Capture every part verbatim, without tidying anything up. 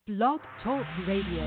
Blog Talk Radio.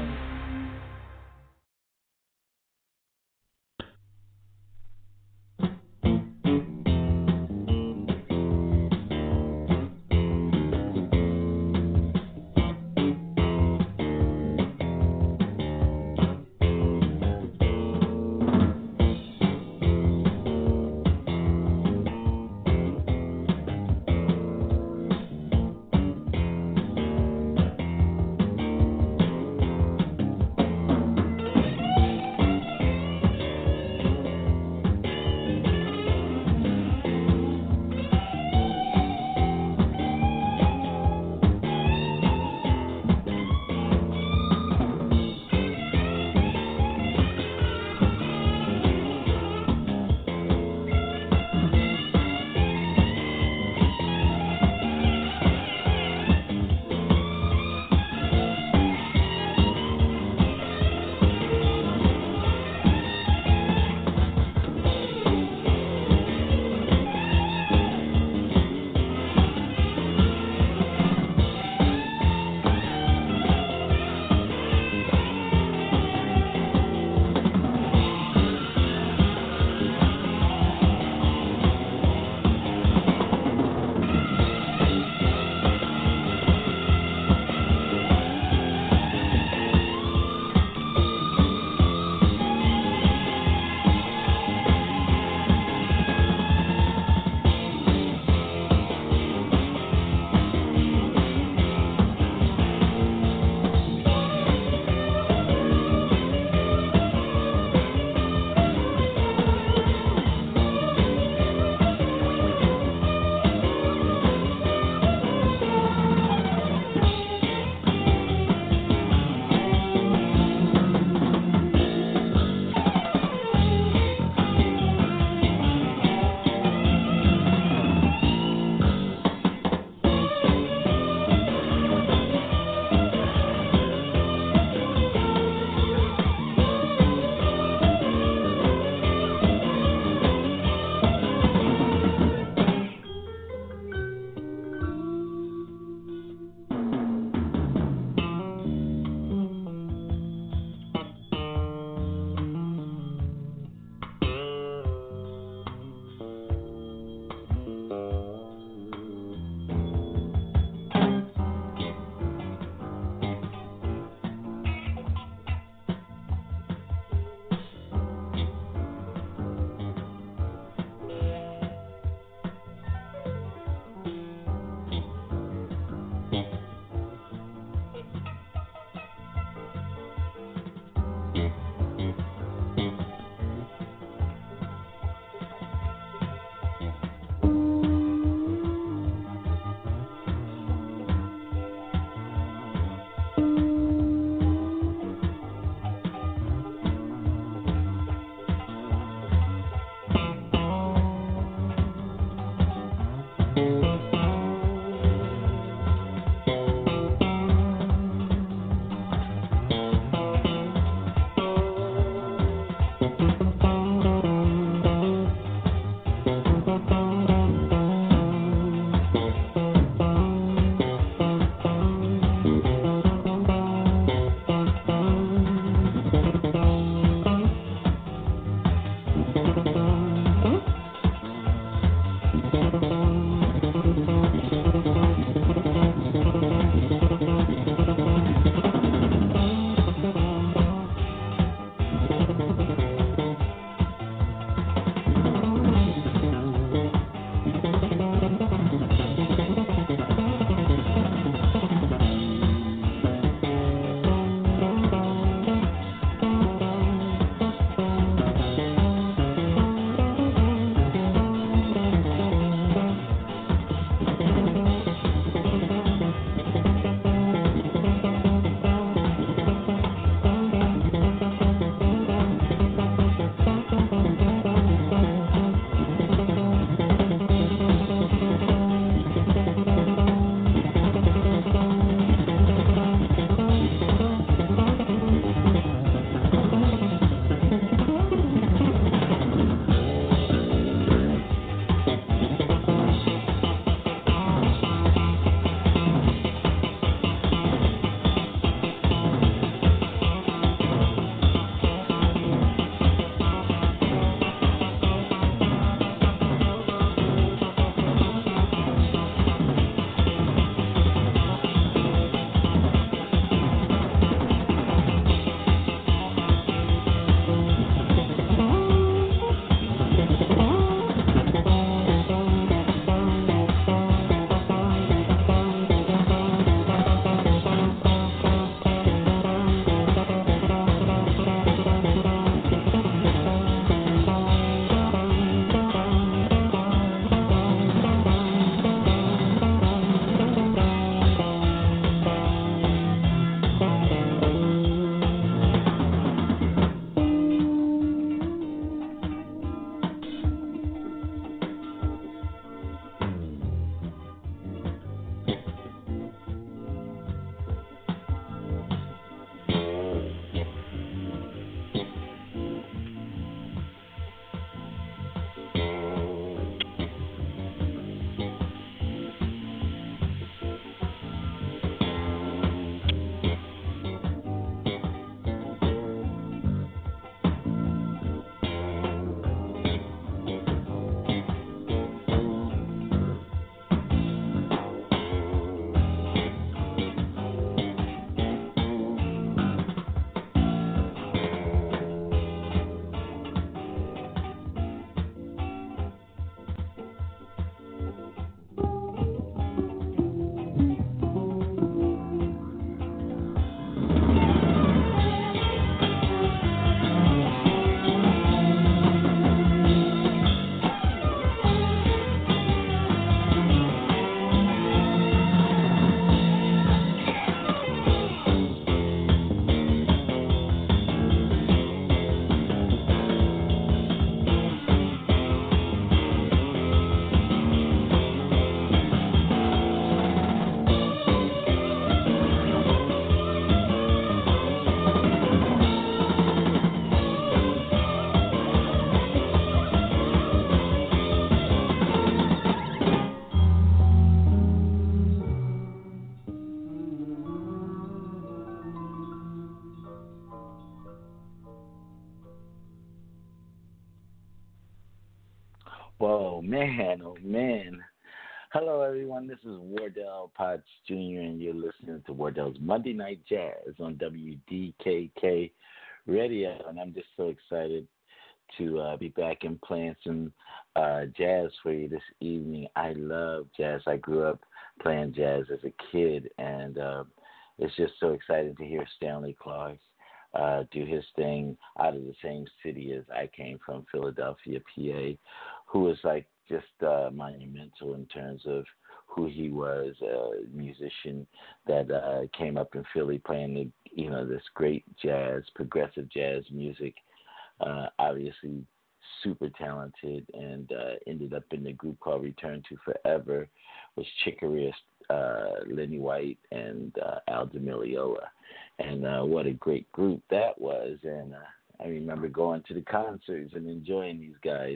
Whoa, man, oh man. Hello, everyone. This is Wardell Potts Junior, and you're listening to Wardell's Monday Night Jazz on W D K K Radio. And I'm just so excited to uh, be back and playing some uh, jazz for you this evening. I love jazz. I grew up playing jazz as a kid, and uh, it's just so exciting to hear Stanley Clarke uh, do his thing out of the same city as I came from, Philadelphia, P A, who was like just uh, monumental in terms of who he was, a musician that uh, came up in Philly playing the, you know, this great jazz, progressive jazz music. Uh, obviously super talented, and uh, ended up in the group called Return to Forever with Chick Corea, uh, Lenny White, and uh, Al D'Amelio. And uh, what a great group that was. And uh, I remember going to the concerts and enjoying these guys.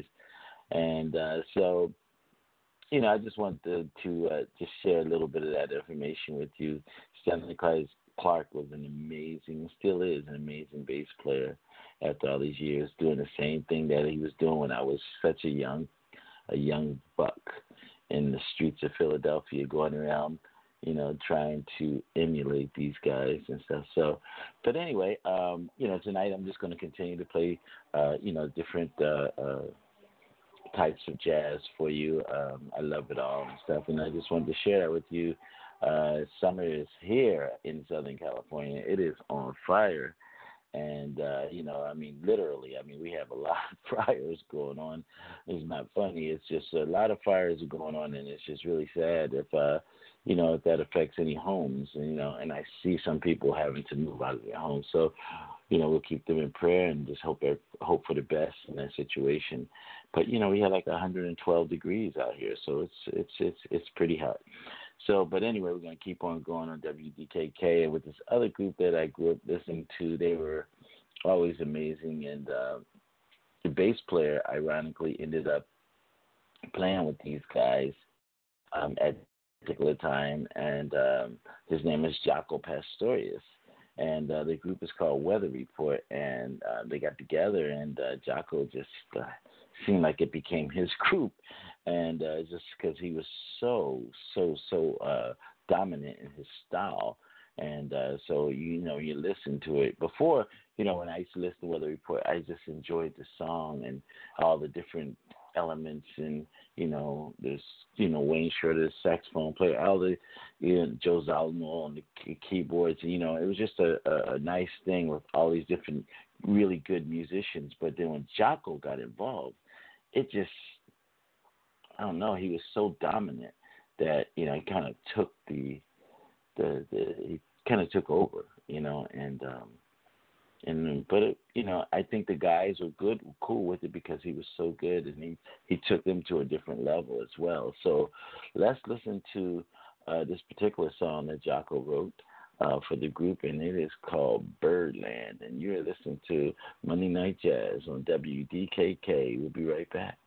And uh, so, you know, I just wanted to, to uh, just share a little bit of that information with you. Stanley Clarke Clarke was an amazing, still is an amazing bass player after all these years, doing the same thing that he was doing when I was such a young, a young buck in the streets of Philadelphia, going around, you know, trying to emulate these guys and stuff. So, but anyway, um, you know, tonight I'm just going to continue to play, uh, you know, different uh, uh, types of jazz for you. Um, I love it all and stuff, and I just wanted to share that with you. Uh, summer is here in Southern California. It is on fire. And, uh, you know, I mean, literally, I mean, we have a lot of fires going on. It's not funny. It's just a lot of fires are going on, and it's just really sad if, uh, you know, if that affects any homes, and, you know, and I see some people having to move out of their homes. So, you know, we'll keep them in prayer and just hope hope for the best in that situation. But, you know, we had like one hundred twelve degrees out here, so it's it's it's it's pretty hot. So, but anyway, we're going to keep on going on W D K K. And with this other group that I grew up listening to, they were always amazing. And uh, the bass player, ironically, ended up playing with these guys um, at a particular time. And um, his name is Jaco Pastorius. And uh, the group is called Weather Report. And uh, they got together, and uh, Jaco just uh, seemed like it became his group. And uh, just because he was so, so, so uh, dominant in his style. And uh, so, you know, you listen to it. Before, you know, when I used to listen to Weather Report, I just enjoyed the song and all the different elements. And, you know, there's, you know, Wayne Shorter, saxophone player, all the, you know, Joe Zawinul on the key- keyboards. And, you know, it was just a, a, a nice thing with all these different really good musicians. But then when Jaco got involved, it just, I don't know, he was so dominant that, you know, he kind of took the, the, the he kind of took over, you know, and, um, and, but, it, you know, I think the guys were good, cool with it because he was so good, and he, he took them to a different level as well. So let's listen to uh, this particular song that Jaco wrote uh, for the group, and it is called Birdland, and you're listening to Monday Night Jazz on W D K K. We'll be right back.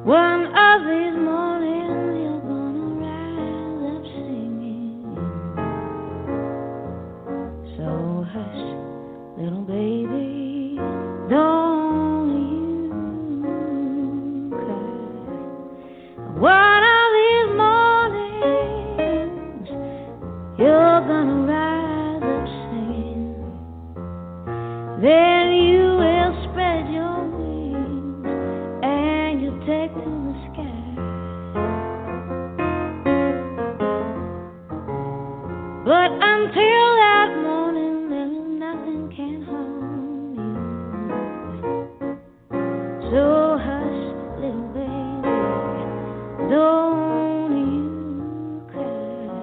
One of these mornings you're gonna rise up singing. So hush, little baby, don't you cry. One of these mornings you're gonna rise up singing. Then you will spread your wings and you'll take to the sky. But until that morning, there is nothing can harm you. So hush, little baby, don't you cry.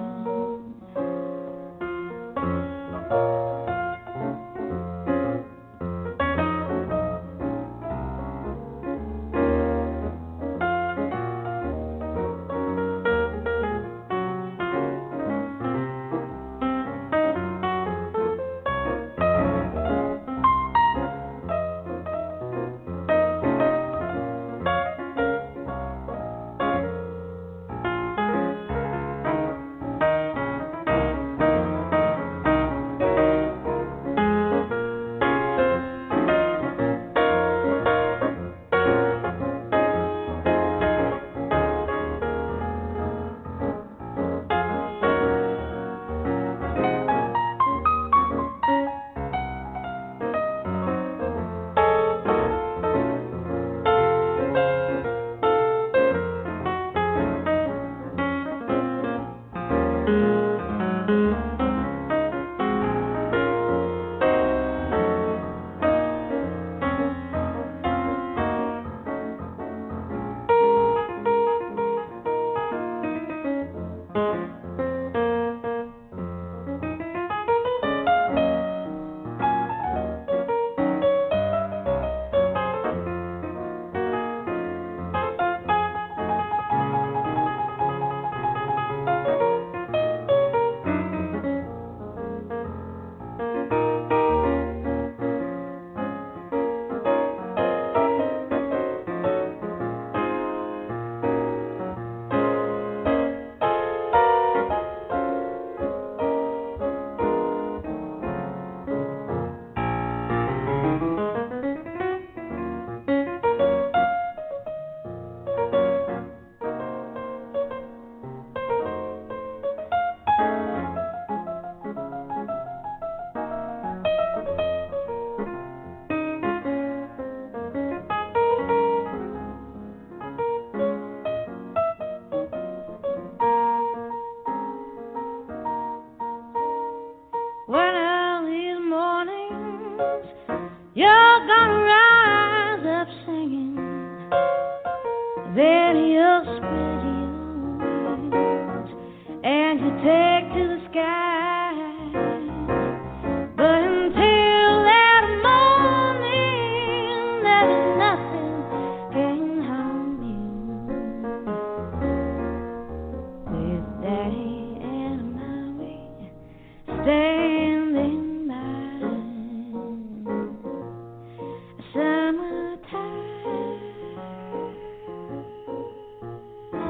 One of these mornings, you're gonna rise up singing. Then you'll spread your wings and you take to the sky. But until that morning, there's nothing can harm you. With Daddy and Mommy standing by, summertime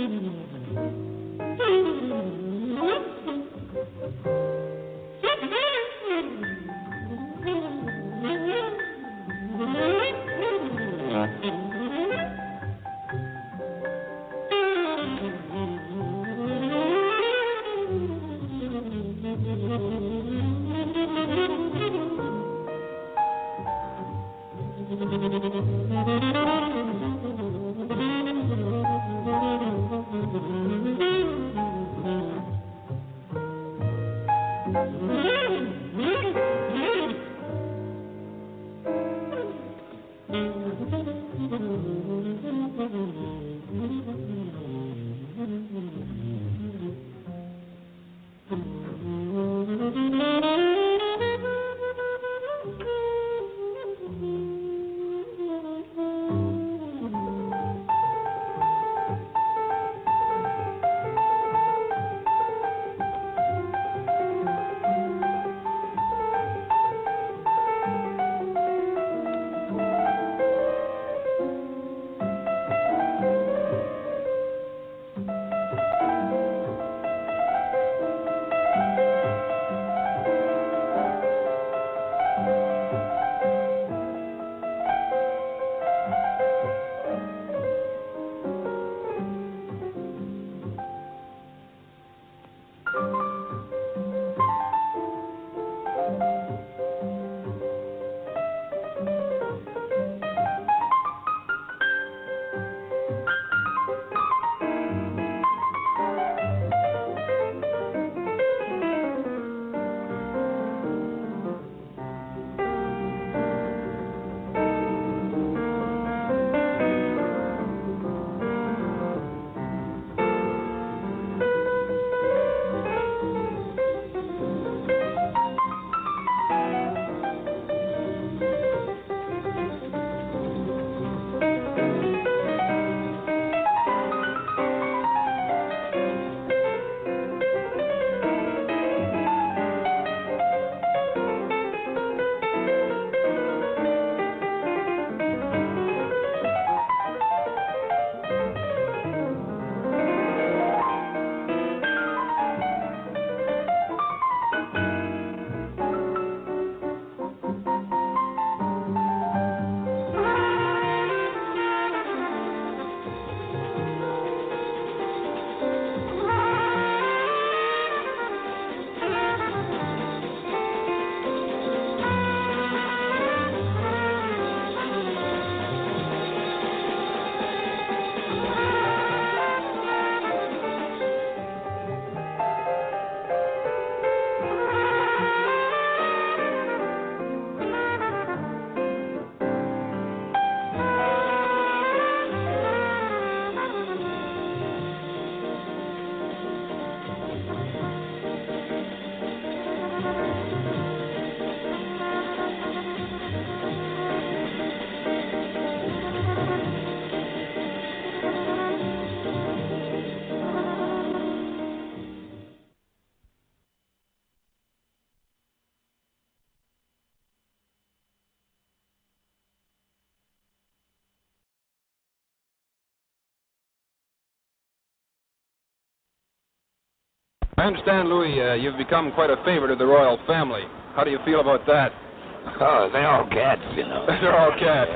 I understand, Louis, uh, you've become quite a favorite of the royal family. How do you feel about that? Oh, they're all cats, you know. They're all cats.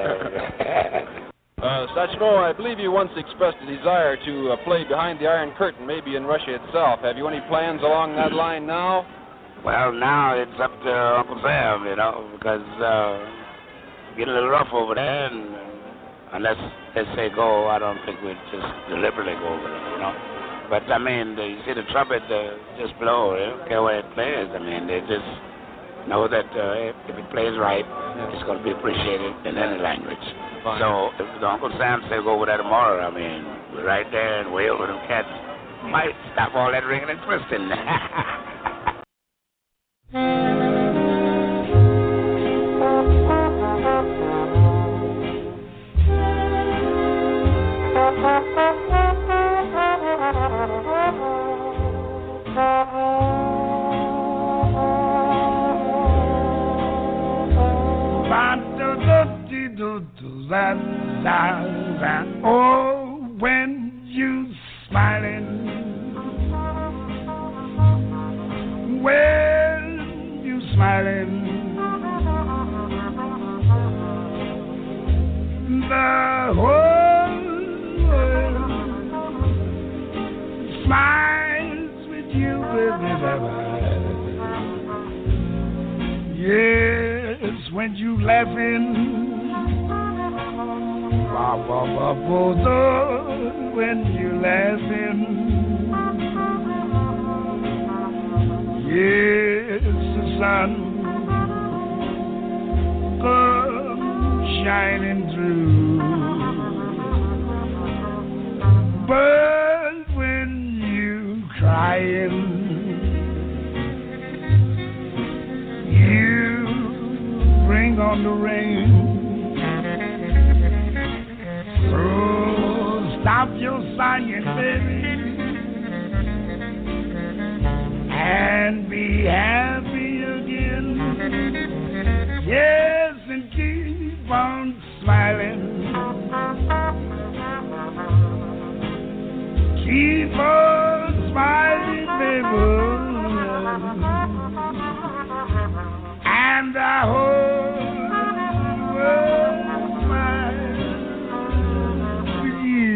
uh, Satchmo, I believe you once expressed a desire to uh, play behind the Iron Curtain, maybe in Russia itself. Have you any plans along that line now? Well, now it's up to Uncle Sam, you know, because uh, getting a little rough over there, and uh, unless they say go, I don't think we'd just deliberately go over there, you know. But, I mean, the, you see the trumpet uh, just blow. They don't care what it plays. I mean, they just know that uh, if, if it plays right, yeah. it's going to be appreciated in any language. Fine. So if the Uncle Sam said go over there tomorrow, I mean, we're right there and way over them cats. Might stop all that ringing and twisting. Oh, when you smiling when you smiling. The whole world smiles with you, baby. Yes, when you laughing. When you laughing, yes, the sun comes shining through. But when you crying, you bring on the rain. Stop your sighing, baby, and be happy again. Yes, and keep on smiling. Keep on smiling, baby, and I hope the world smiles with you.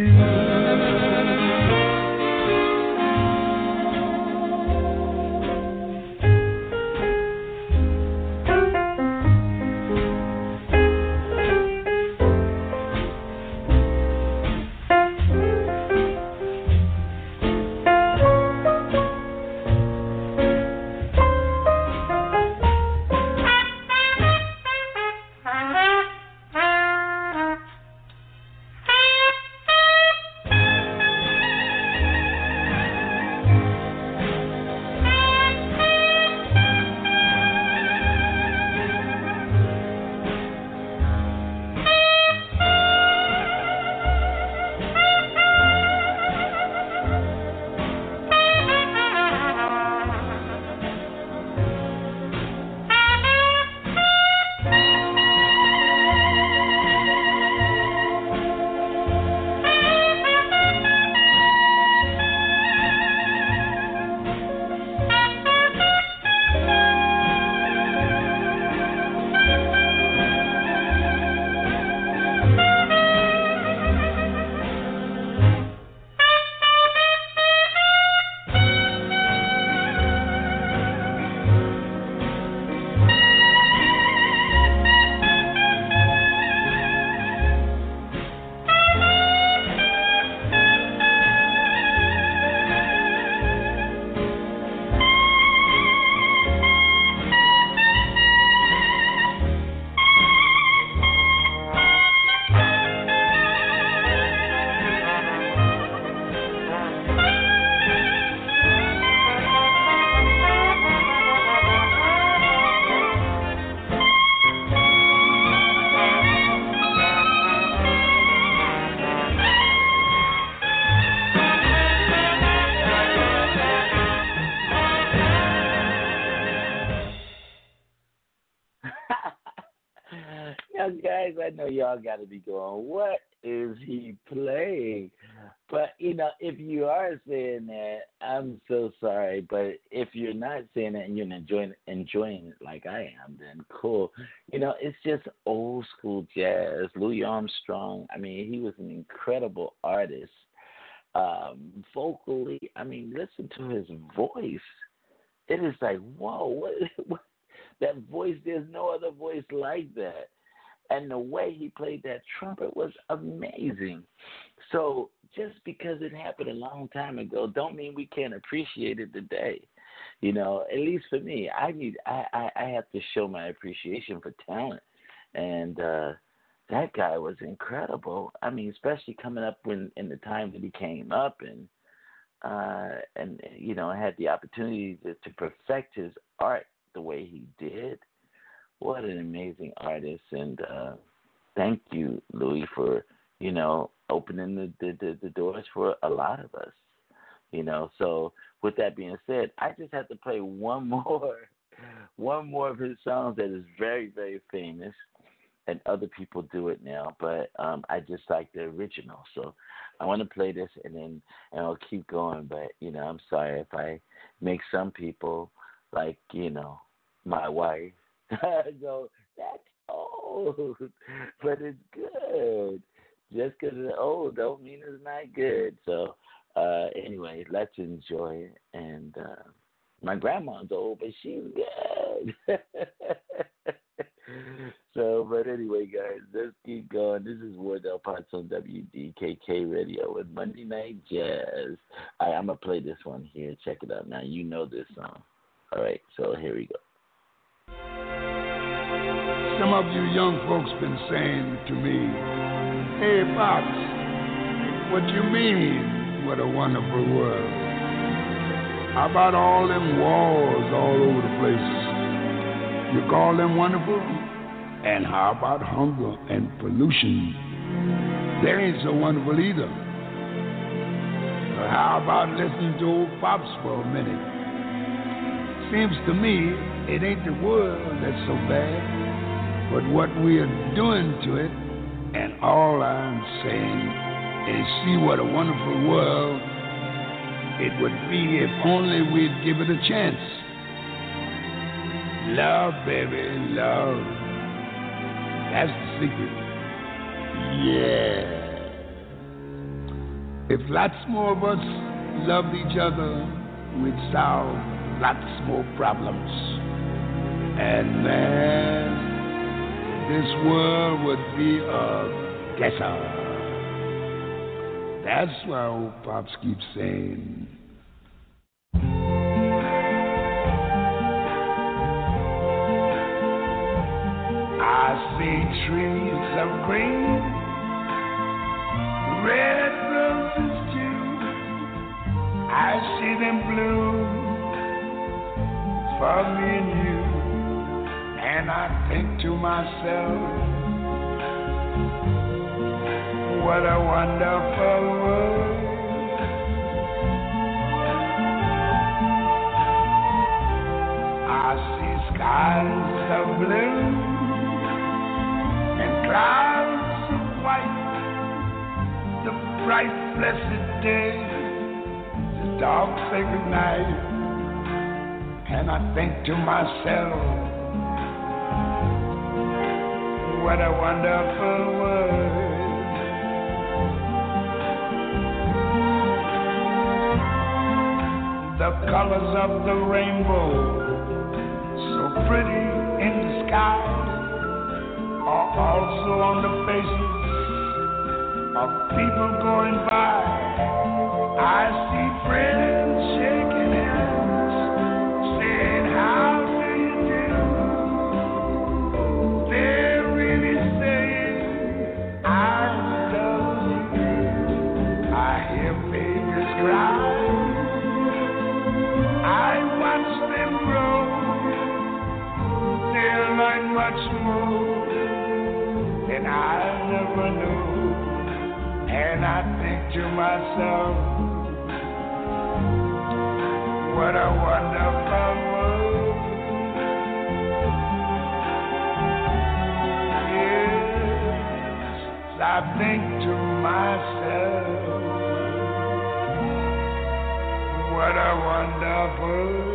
Now, guys, I know y'all got to be going, what is he playing? But, you know, if you are saying that, I'm so sorry. But if you're not saying that and you're enjoying, enjoying it like I am, then cool. You know, it's just old school jazz. Louis Armstrong, I mean, he was an incredible artist. Um, vocally, I mean, listen to his voice. It is like, whoa, what, what, that voice, there's no other voice like that. And the way he played that trumpet was amazing. So just because it happened a long time ago don't mean we can't appreciate it today. You know, at least for me, I need I, I, I have to show my appreciation for talent. And uh, that guy was incredible. I mean, especially coming up when in the time that he came up and uh, and you know, had the opportunity to, to perfect his art the way he did. What an amazing artist, and uh, thank you, Louis, for, you know, opening the, the, the, the doors for a lot of us, you know. So with that being said, I just have to play one more, one more of his songs that is very, very famous, and other people do it now, but um, I just like the original. So I want to play this, and then and I'll keep going. But you know, I'm sorry if I make some people like you know my wife go, that's old, but it's good. Just because it's old don't mean it's not good. So uh, anyway, let's enjoy it. And uh, my grandma's old, but she's good. So, but anyway, guys, let's keep going. This is Wardell Potts on W D K K Radio with Monday Night Jazz. All right, I'm going to play this one here. Check it out now. You know this song. All right, so here we go. Some of you young folks been saying to me, hey, Pops, what you mean, what a wonderful world? How about all them walls all over the place? You call them wonderful? And how about hunger and pollution? They ain't so wonderful either. But how about listening to old Pops for a minute? Seems to me it ain't the world that's so bad, but what we are doing to it. And all I'm saying is see what a wonderful world it would be if only we'd give it a chance. Love, baby, love. That's the secret. Yeah. If lots more of us loved each other, we'd solve lots more problems. And man, this world would be a ghetto. That's why old Pops keeps saying, I see trees of green, red roses too. I see them bloom for me and you. And I think to myself, what a wonderful world. I see skies of blue and clouds of white, the bright blessed day, the dark sacred night. And I think to myself, what a wonderful world. The colors of the rainbow, so pretty in the sky, are also on the faces of people going by. I see friends shaking hands, saying, how do you do? They're really saying, I love you. I hear babies cry. I watch them grow. They'll learn much more than I never knew. And I think to myself, what a wonderful world. Yes, I think to myself, what a wonderful world.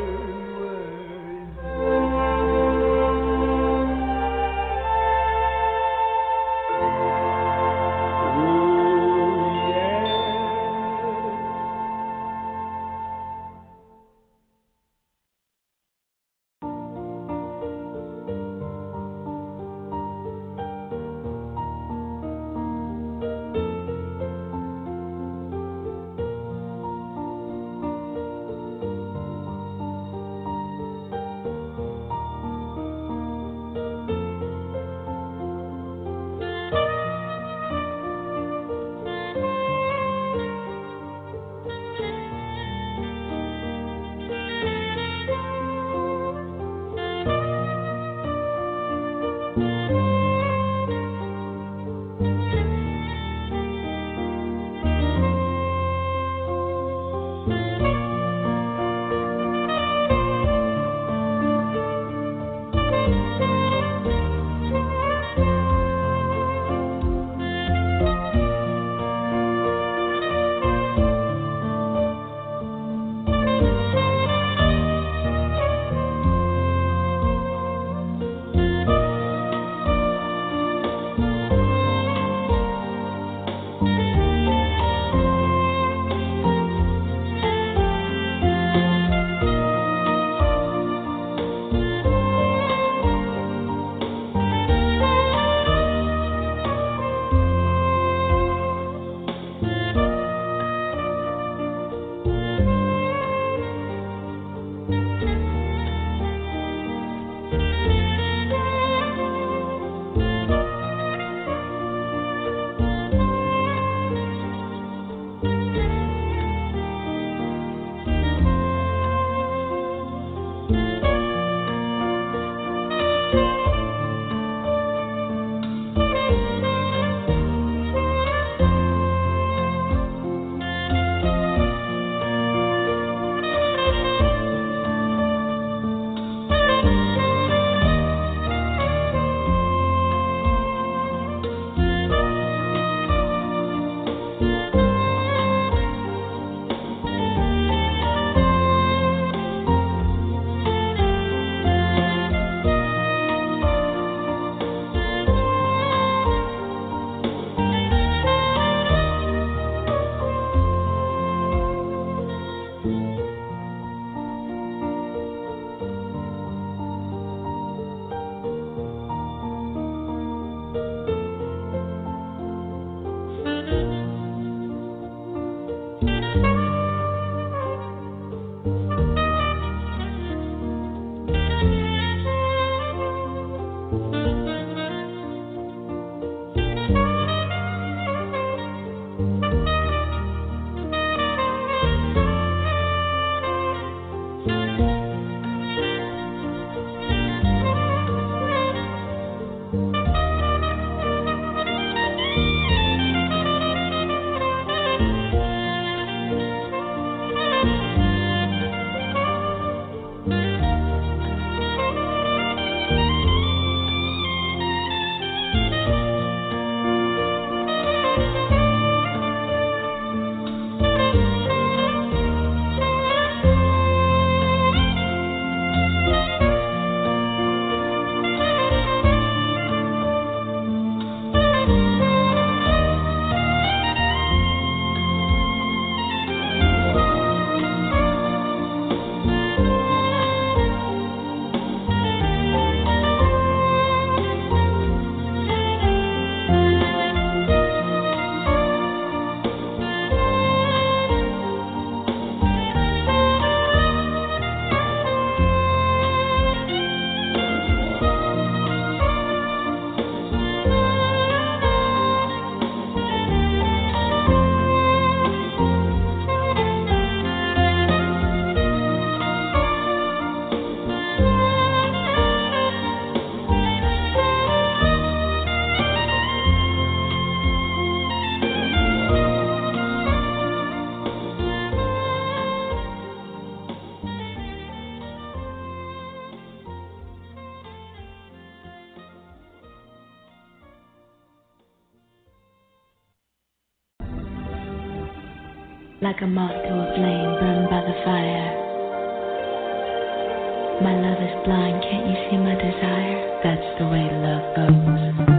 like a moth to a flame burned by the fire. My love is blind, can't you see my desire? That's the way love goes.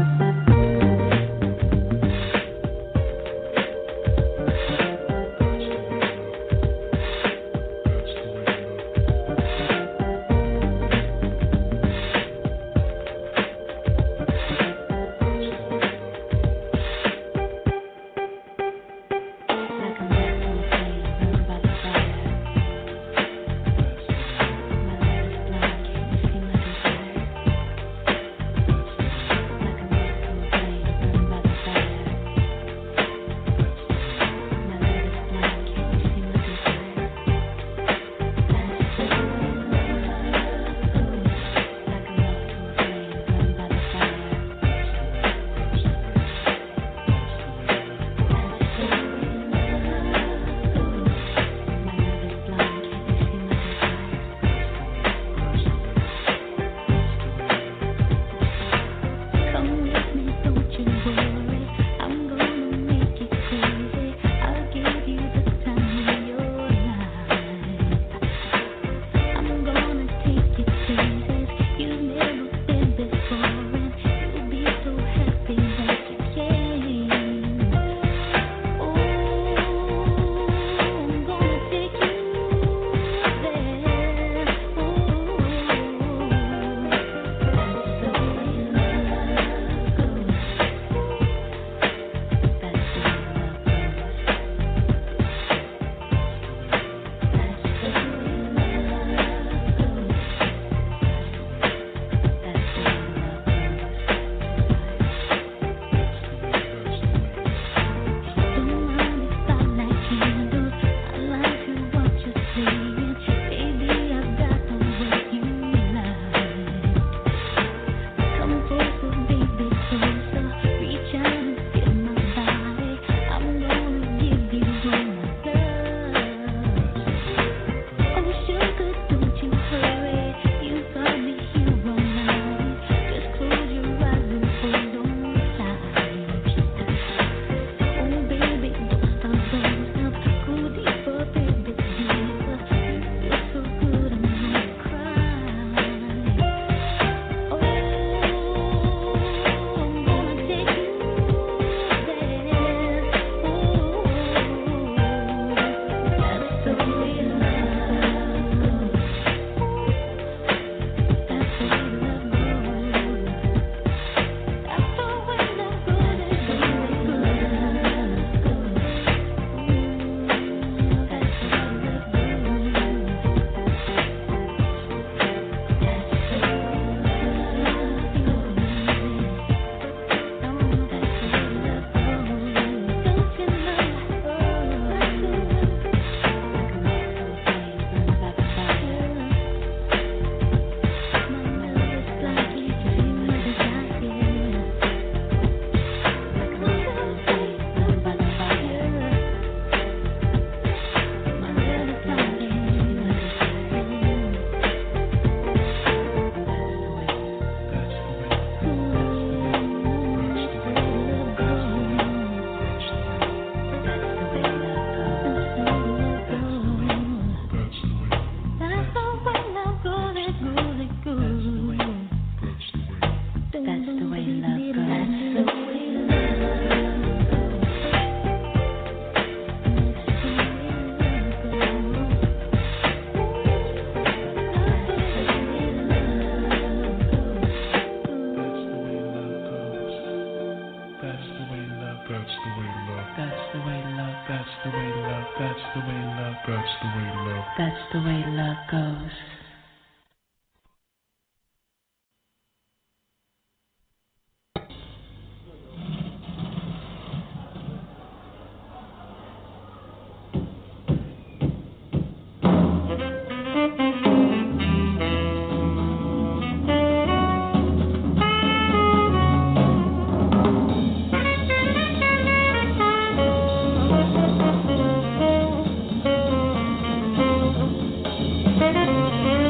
That's the way love goes. Thank you.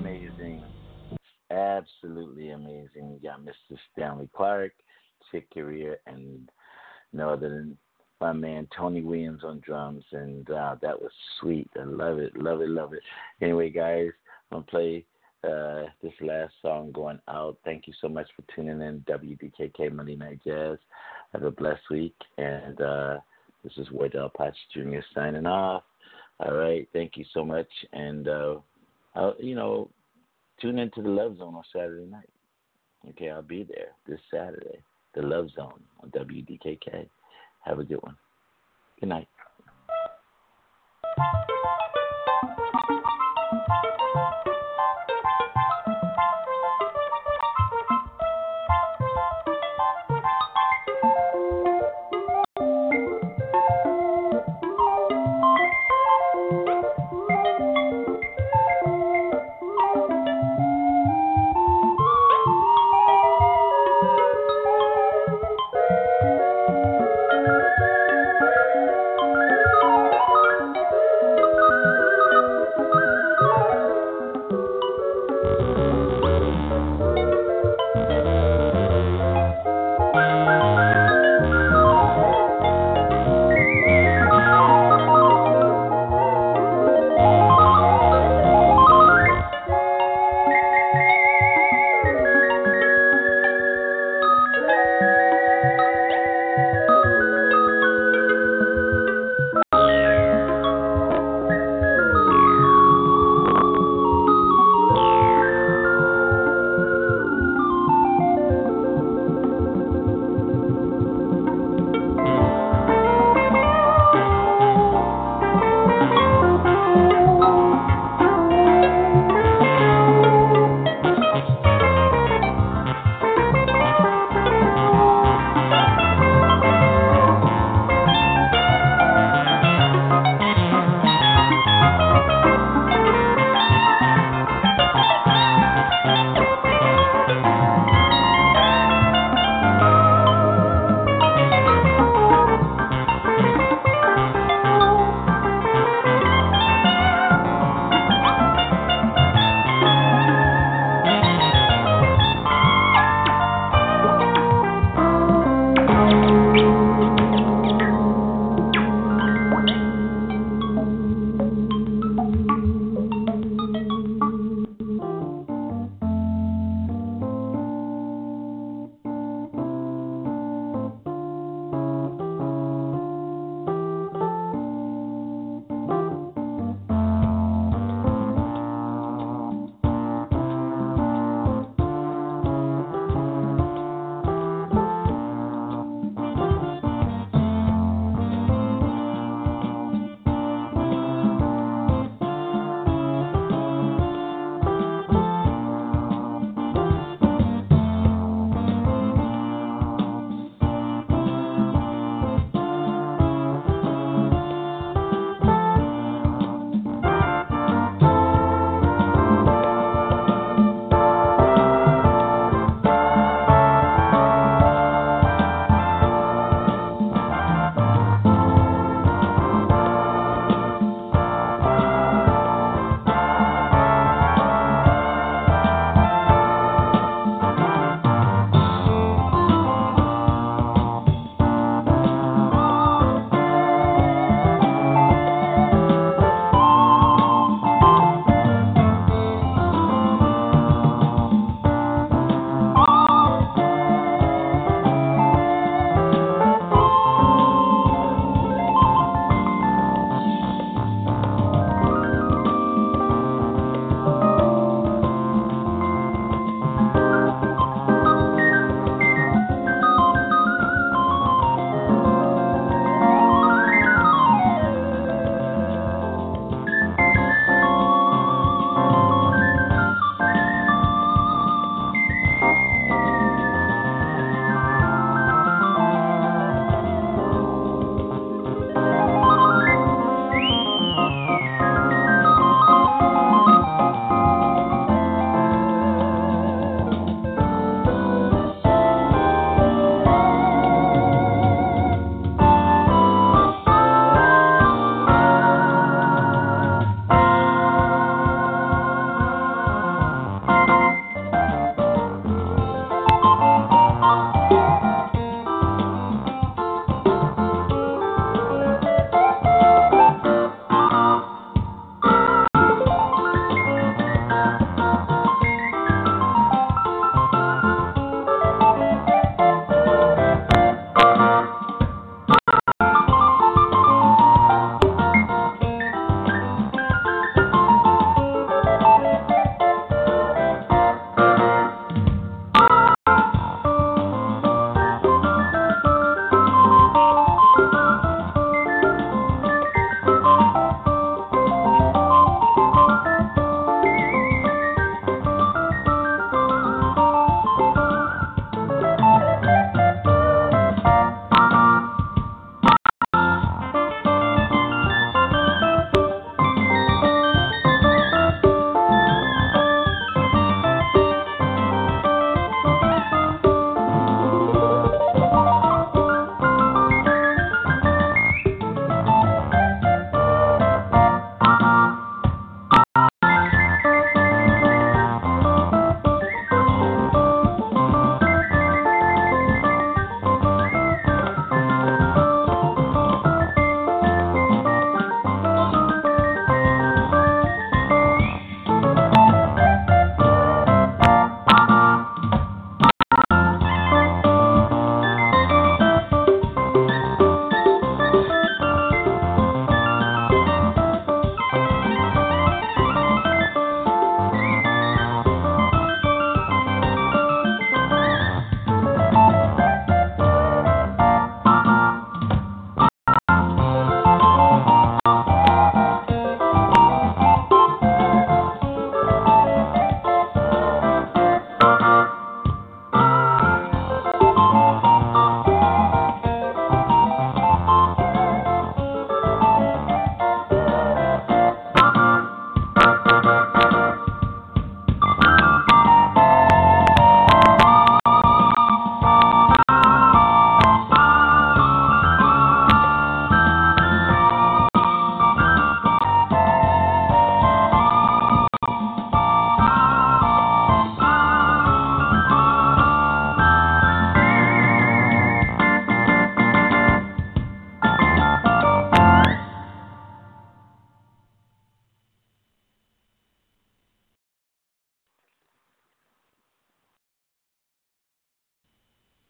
amazing. Absolutely amazing. You got Mister Stanley Clark, Chick Corea, and no other than my man Tony Williams on drums, and uh, that was sweet. I love it, love it, love it. Anyway, guys, I'm going to play uh, this last song going out. Thank you so much for tuning in W D K K Monday Night Jazz. Have a blessed week, and uh, this is Wardell Potts Junior signing off. All right, thank you so much, and, uh, I'll, you know, tune into the Love Zone on Saturday night. Okay, I'll be there this Saturday. The Love Zone on W D K K. Have a good one. Good night.